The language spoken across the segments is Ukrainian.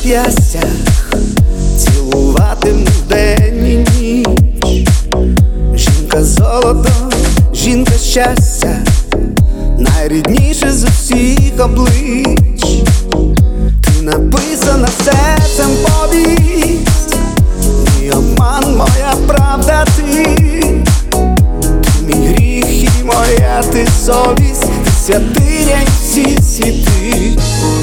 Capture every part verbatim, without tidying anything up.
зап'ястях, цілуватиму вдень і ніч. Жінка золото, жінка щастя, найрідніше з усіх облич. Ти написана серцем повість, мій обман, моя правда ти. Ти мій гріх і моя ти совість, ти святиня і всі світи.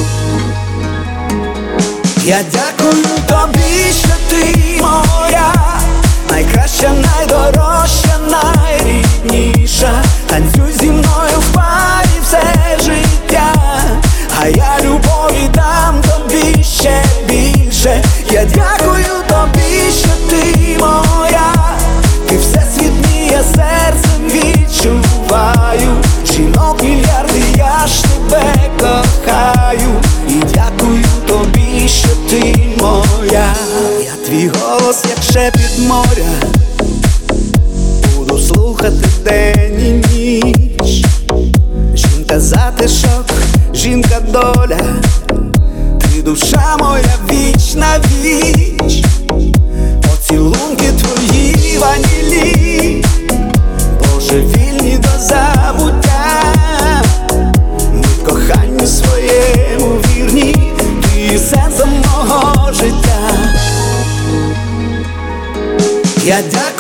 Я дякую тобі, що ти моя, найкраща, найдорожча, найрідніша. Танцюй зі мною в парі все життя, а я любові дам тобі ще більше. Я дякую тобі, що ти моя, ти всесвіт мій, я серцем відчуваю. Жінок мільярди, я ж тебе кохаю. І дякую тобі, що ти моя. Я твій голос, як шепіт моря, буду слухати день і ніч. Жінка затишок, жінка доля, ти душа моя віч на віч. Поцілунки твої ванілі, божевільні до забуття. Ми в коханню своєму вірні, ти сенсом мого життя. Я дякую